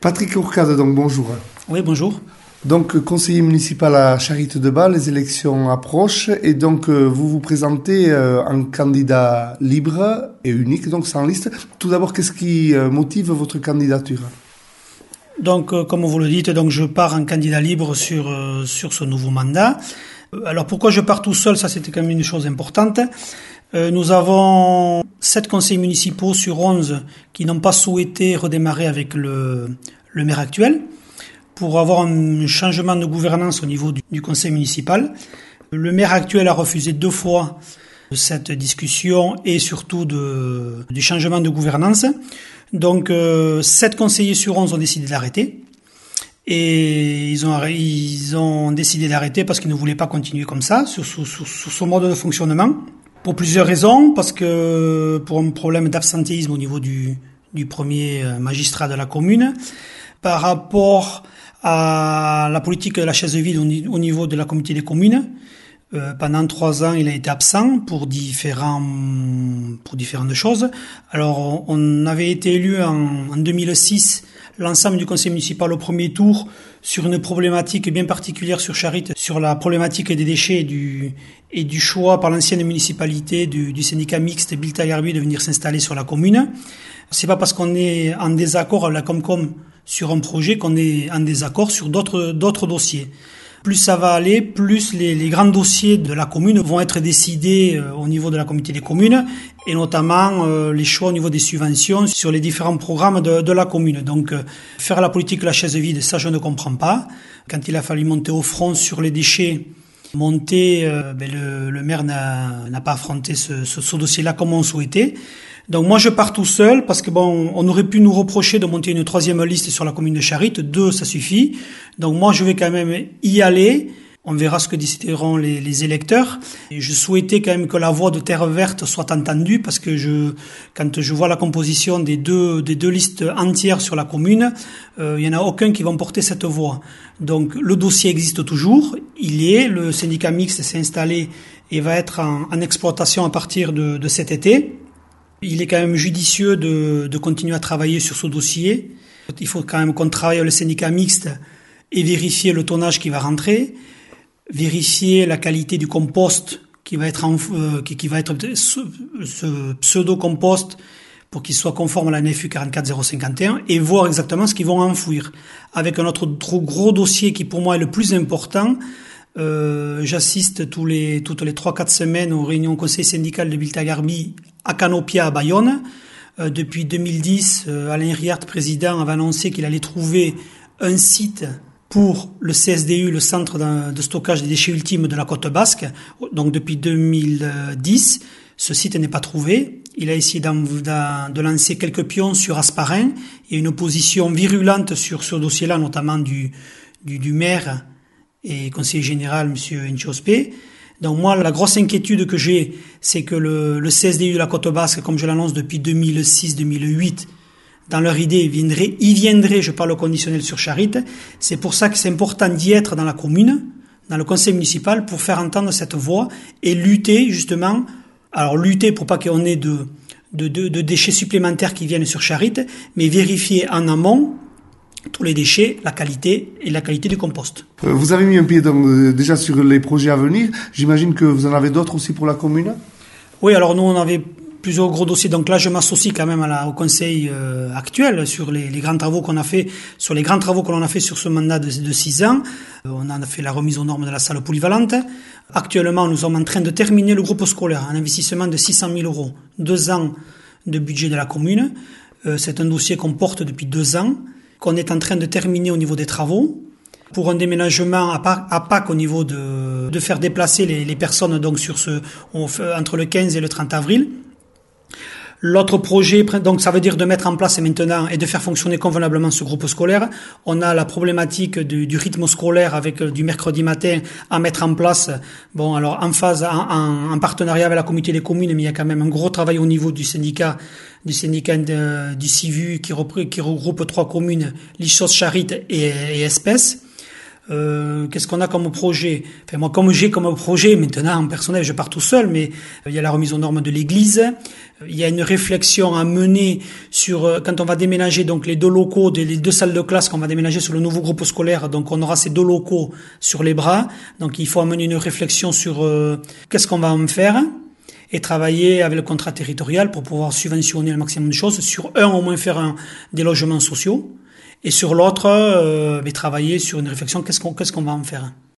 Patrick Ourcade, donc bonjour. Oui, bonjour. Donc conseiller municipal à Charritte-de-Bas, les élections approchent et donc vous vous présentez en candidat libre et unique, donc sans liste. Tout d'abord, qu'est-ce qui motive votre candidature ? Donc, comme vous le dites, donc je pars en candidat libre sur ce nouveau mandat. Alors pourquoi je pars tout seul ? Ça, c'était quand même une chose importante. Nous avons 7 conseillers municipaux sur 11 qui n'ont pas souhaité redémarrer avec le maire actuel pour avoir un changement de gouvernance au niveau du conseil municipal. Le maire actuel a refusé 2 fois cette discussion et surtout du changement de gouvernance. Donc 7 conseillers sur 11 ont décidé d'arrêter. Et ils ont décidé d'arrêter parce qu'ils ne voulaient pas continuer comme ça, sur ce mode de fonctionnement. Pour plusieurs raisons, parce que pour un problème d'absentéisme au niveau du premier magistrat de la commune, par rapport à la politique de la chaise vide au niveau de la communauté des communes. Pendant 3 ans, il a été absent pour différentes choses. Alors, on avait été élu en 2006, l'ensemble du conseil municipal au premier tour, sur une problématique bien particulière sur Charritte, sur la problématique des déchets et du choix par l'ancienne municipalité du syndicat mixte Biltagarbi de venir s'installer sur la commune. C'est pas parce qu'on est en désaccord à la Comcom sur un projet qu'on est en désaccord sur d'autres dossiers. Plus ça va aller, plus les grands dossiers de la commune vont être décidés au niveau de la communauté des communes et notamment les choix au niveau des subventions sur les différents programmes de la commune. Donc faire la politique de la chaise vide, ça je ne comprends pas. Quand il a fallu monter au front sur les déchets, le maire n'a pas affronté ce dossier-là comme on souhaitait. Donc moi je pars tout seul parce que on aurait pu nous reprocher de monter une 3e liste sur la commune de Charritte, 2 ça suffit. Donc moi je vais quand même y aller. On verra ce que décideront les électeurs. Et je souhaitais quand même que la voix de Terre Verte soit entendue parce que quand je vois la composition des deux listes entières sur la commune, il y en a aucun qui va porter cette voix. Donc le dossier existe toujours, le syndicat mixte s'est installé et va être en exploitation à partir de cet été. Il est quand même judicieux de continuer à travailler sur ce dossier. Il faut quand même qu'on travaille avec le syndicat mixte et vérifier le tonnage qui va rentrer, vérifier la qualité du compost qui va être ce pseudo-compost pour qu'il soit conforme à la NFU 44051 et voir exactement ce qu'ils vont enfouir. Avec un autre gros dossier qui pour moi est le plus important, j'assiste toutes les 3-4 semaines aux réunions conseil syndical de Biltagarbi à Canopia à Bayonne. Depuis 2010, Alain Riart, président, avait annoncé qu'il allait trouver un site pour le CSDU, le centre de stockage des déchets ultimes de la côte basque. Donc depuis 2010, ce site n'est pas trouvé. Il a essayé de lancer quelques pions sur Asparin. Il y a une opposition virulente sur ce dossier-là, notamment du maire et conseiller général, M. Nchiospé. Donc moi, la grosse inquiétude que j'ai, c'est que le CSDU de la Côte Basque, comme je l'annonce depuis 2006-2008, dans leur idée, il viendrait, je parle au conditionnel sur Charritte. C'est pour ça que c'est important d'y être dans la commune, dans le conseil municipal, pour faire entendre cette voix et lutter justement. Alors lutter pour pas qu'on ait de déchets supplémentaires qui viennent sur Charritte, mais vérifier en amont tous les déchets, la qualité du compost. Vous avez mis un pied déjà sur les projets à venir. J'imagine que vous en avez d'autres aussi pour la commune ? Oui, alors nous on avait plusieurs gros dossiers. Donc là je m'associe quand même au conseil actuel sur les grands travaux qu'on a fait, sur les grands travaux que l'on a fait sur ce mandat de 6 ans. On a fait la remise aux normes de la salle polyvalente. Actuellement nous sommes en train de terminer le groupe scolaire, un investissement de 600 000 €, 2 ans de budget de la commune. C'est un dossier qu'on porte depuis 2 ans, qu'on est en train de terminer au niveau des travaux, pour un déménagement à Pâques au niveau de faire déplacer les personnes donc entre le 15 et le 30 avril. L'autre projet, donc ça veut dire de mettre en place maintenant et de faire fonctionner convenablement ce groupe scolaire. On a la problématique du rythme scolaire avec du mercredi matin à mettre en place. Bon, alors en phase, en partenariat avec la communauté des communes, mais il y a quand même un gros travail au niveau du syndicat du CIVU qui regroupe 3 communes, Lichos, Charritte et Espèce. qu'est-ce qu'on a comme projet? Enfin, moi, comme j'ai comme projet, maintenant, en personnel, je pars tout seul, mais il y a la remise aux normes de l'église. Il y a une réflexion à mener sur, quand on va déménager, donc, les 2 locaux, les 2 salles de classe qu'on va déménager sur le nouveau groupe scolaire. Donc, on aura ces 2 locaux sur les bras. Donc, il faut amener une réflexion sur, qu'est-ce qu'on va en faire, et travailler avec le contrat territorial pour pouvoir subventionner le maximum de choses. Sur un, au moins faire des logements sociaux. Et sur l'autre, travailler sur une réflexion, qu'est-ce qu'on va en faire.